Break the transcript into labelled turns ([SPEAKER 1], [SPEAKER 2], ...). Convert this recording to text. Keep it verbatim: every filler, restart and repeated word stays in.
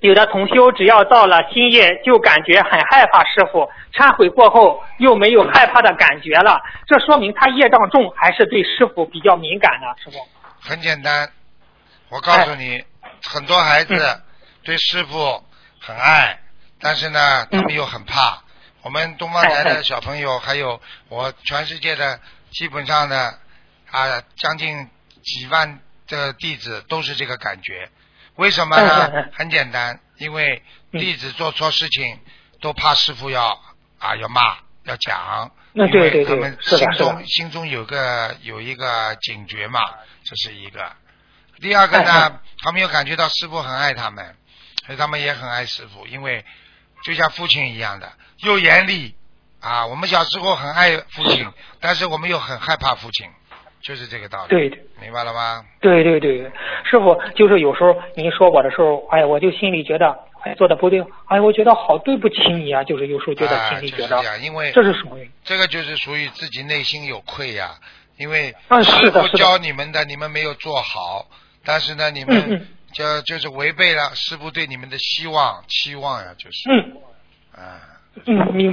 [SPEAKER 1] 有的同修只要到了新业就感觉很害怕师父，忏悔过后又没有害怕的感觉了，这说明他业障重还是对师父比较敏感呢？师父？
[SPEAKER 2] 很简单，我告诉你，哎、很多孩子对师父很爱，但是呢，他们又很怕。嗯、我们东方台的小朋友，还有我全世界的基本上的啊，将近几万的弟子都是这个感觉。为什么呢？嗯、很简单，因为弟子做错事情都怕师父要啊要骂要讲，
[SPEAKER 1] 因
[SPEAKER 2] 为他们心中心中有个有一个警觉嘛，这是一个。第二个呢，他们又感觉到师父很爱他们，所以他们也很爱师父，因为就像父亲一样的，又严厉啊。我们小时候很爱父亲，但是我们又很害怕父亲。就是这个道理，
[SPEAKER 1] 对对，
[SPEAKER 2] 明白了吗？
[SPEAKER 1] 对对对，师傅，就是有时候您说我的时候，哎，我就心里觉得，哎，做的不对，哎，我觉得好对不起你啊，就是有时候觉得心里觉得，
[SPEAKER 2] 啊、就是这样，因为
[SPEAKER 1] 这是属于
[SPEAKER 2] 这个就是属于自己内心有愧呀、啊，因为
[SPEAKER 1] 师
[SPEAKER 2] 傅教你们的，你们没有做好，但是呢，你们就、嗯、就是违背了师傅对你们的希望期望呀、啊，就是，
[SPEAKER 1] 嗯，
[SPEAKER 2] 啊，
[SPEAKER 1] 嗯，明白。